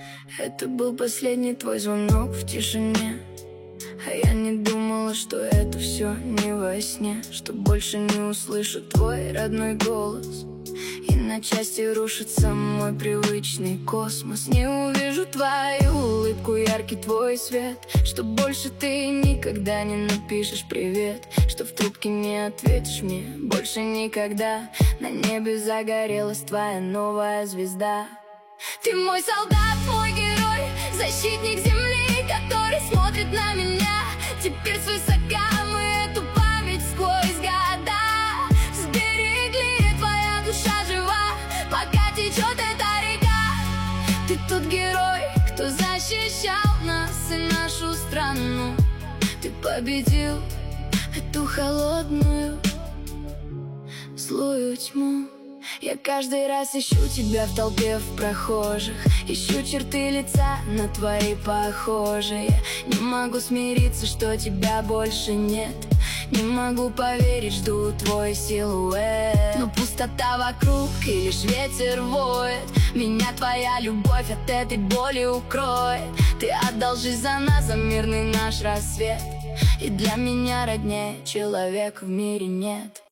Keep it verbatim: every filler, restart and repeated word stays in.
Это был последний твой звонок в тишине, а я не думала, что это все не во сне, что больше не услышу твой родной голос, и на части рушится мой привычный космос. Не увижу твою улыбку, яркий твой свет, что больше ты никогда не напишешь привет, что в трубке не ответишь мне больше никогда. На небе загорелась твоя новая звезда. Ты мой солдат, мой герой, защитник земли, который смотрит на меня теперь свысока. Мы эту память сквозь года сберегли, твоя душа жива, пока течет эта река. Ты тот герой, кто защищал нас и нашу страну. Ты победил эту холодную злую тьму. Я каждый раз ищу тебя в толпе в прохожих, ищу черты лица на твои похожие. Не могу смириться, что тебя больше нет, не могу поверить, жду твой силуэт. Но пустота вокруг и лишь ветер воет, меня твоя любовь от этой боли укроет. Ты отдал жизнь за нас, за мирный наш рассвет, и для меня роднее человека в мире нет.